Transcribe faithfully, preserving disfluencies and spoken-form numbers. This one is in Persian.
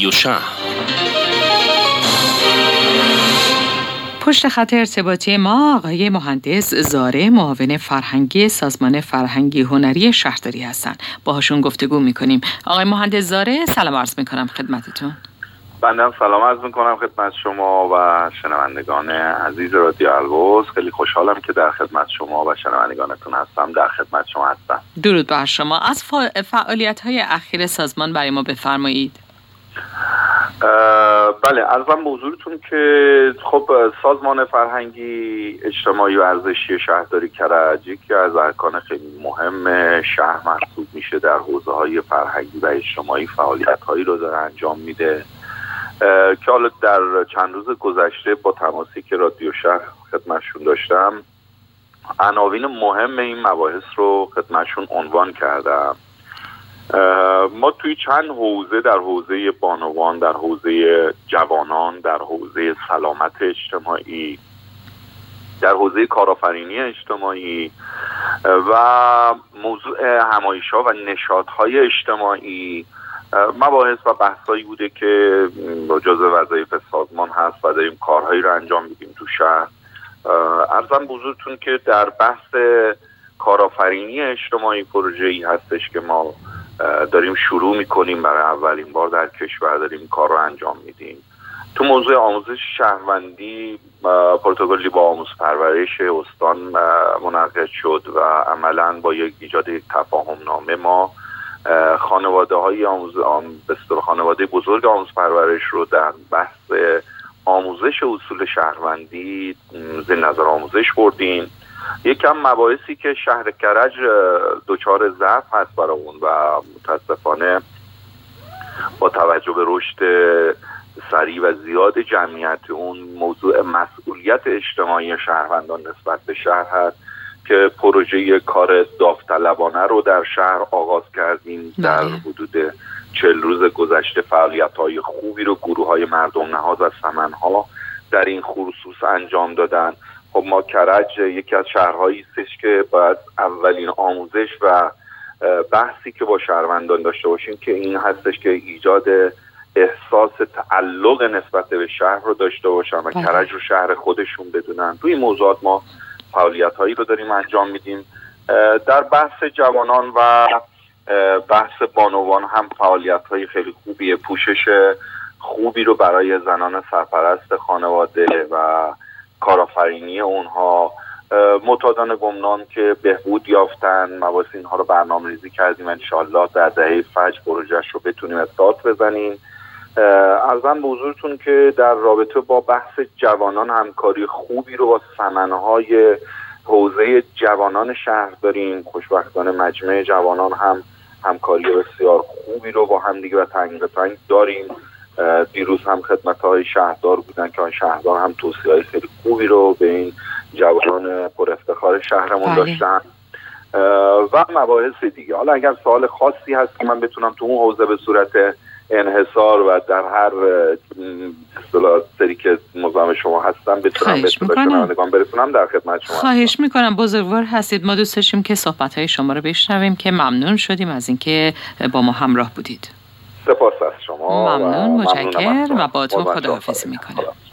رادیو شهر. پشت خط ارتباطی ما آقای مهندس زاره، معاون فرهنگی سازمان فرهنگی هنری شهرداری هستند. باهاشون گفتگو میکنیم. آقای مهندس زاره، سلام عرض میکنم خدمتتون. بنده سلام عرض میکنم خدمت شما و شنوندگان عزیز رادیو البرز. خیلی خوشحالم که در خدمت شما و شنوندگانتون هستم. در خدمت شما هستم. درود بر شما. از فعالیت‌های اخیر سازمان برای ما بفرمایید. بله، عرضم به حضورتون که خب سازمان فرهنگی اجتماعی و ارزشی شهرداری کرج یکی از ارکان خیلی مهم شهر محسوب میشه. در حوزه‌های فرهنگی و اجتماعی فعالیت‌هایی رو داره انجام میده که حالا در چند روز گذشته با تماسی که رادیو شهر خدمتشون داشتم عناوین مهم این مباحث رو خدمتشون عنوان کردم. ما توی چند حوزه، در حوزه بانوان، در حوزه جوانان، در حوزه سلامت اجتماعی، در حوزه کارآفرینی اجتماعی و موضوع همایش‌ها و نشاط‌های اجتماعی مباحث و بحثایی بوده که جزء وظایف سازمان هست و داریم کارهایی رو انجام میدیم تو شهر. عرضم به حضورتون که در بحث کارآفرینی اجتماعی پروژه‌ای هستش که ما داریم شروع میکنیم، برای اولین بار در کشور داریم کار رو انجام میدیم. تو موضوع آموزش شهروندی پروتکلی با آموز پرورش استان منعقد شد و عملاً با یک ایجاد یک تفاهم نامه ما خانواده های آموز بستر خانواده بزرگ آموز پرورش رو در بحث آموزش اصول شهروندی زیر نظر آموزش بردیم. یکم مباحثی که شهر کرج دچار ضعف هست برای اون و متاسفانه با توجه به رشد سریع و زیاد جمعیت اون موضوع مسئولیت اجتماعی شهروندان نسبت به شهر هست که پروژه کار داوطلبانه رو در شهر آغاز کردیم. در حدود چهل روز گذشته فعالیت‌های خوبی رو گروه‌های مردم نهاد و سمن‌ها در این خصوص انجام دادن. خب ما کرج یکی از شهرهایی استش که باید اولین آموزش و بحثی که با شهروندان داشته باشیم که این هستش که ایجاد احساس تعلق نسبت به شهر رو داشته باشن و کرج رو شهر خودشون بدونن. توی این موضوعات ما فعالیت‌هایی رو داریم انجام میدیم. در بحث جوانان و بحث بانوان هم فعالیت‌های خیلی خوبیه. پوشش خوبی رو برای زنان سرپرست خانواده و کارآفرینی اونها، معتادان گمنام که بهبود یافتن، مباحث اینها رو برنامه‌ریزی کردیم انشالله در دهه فجر پروژه‌اش رو بتونیم استارت بزنیم. عرضم به حضورتون که در رابطه با بحث جوانان همکاری خوبی رو با سمن‌های حوزه جوانان شهر داریم. خوشبختانه مجمع جوانان هم همکاری بسیار خوبی رو با هم دیگه و تنگ به تنگ داریم. دیروز هم خدمت‌های شهردار بودن که آن شهردار هم توصیه‌های خیلی خوبی رو به این جوانان پر افتخار شهرمون داشتن و مباحث دیگه. حالا اگر سوال خاصی هست که من بتونم تو اون حوزه به صورت انحصار و در هر اصطلاح سری که مزاحم شما هستم بتونم بتونم برسونم در خدمت شما. خواهش میکنم، بزرگوار هستید. ما دوست داشتیم که صحبت‌های شما رو بشنویم که ممنون شدیم از اینکه با ما همراه بودید. سپاس از شما. ممنون، متشکرم و با تو خداحافظی میکنم.